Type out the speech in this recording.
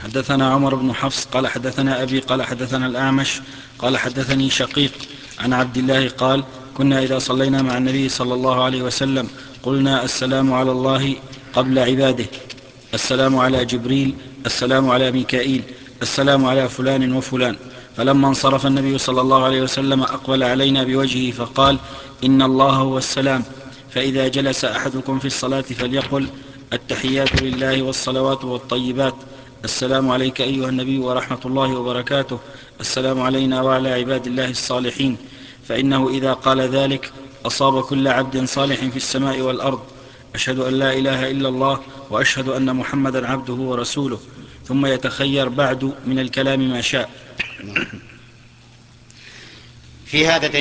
حدثنا عمر بن حفص قال حدثنا أبي قال حدثنا الأعمش قال حدثني شقيق عن عبد الله قال كنا إذا صلينا مع النبي صلى الله عليه وسلم قلنا السلام على الله قبل عباده، السلام على جبريل، السلام على ميكائيل، السلام على فلان وفلان. فلما انصرف النبي صلى الله عليه وسلم أقبل علينا بوجهه فقال إن الله هو السلام، فإذا جلس أحدكم في الصلاة فليقل التحيات لله والصلوات والطيبات، السلام عليك أيها النبي ورحمة الله وبركاته، السلام علينا وعلى عباد الله الصالحين، فإنه إذا قال ذلك أصاب كل عبد صالح في السماء والأرض. أشهد أن لا إله إلا الله وأشهد أن محمدا عبده ورسوله. ثم يتخير بعد من الكلام ما شاء. في هذا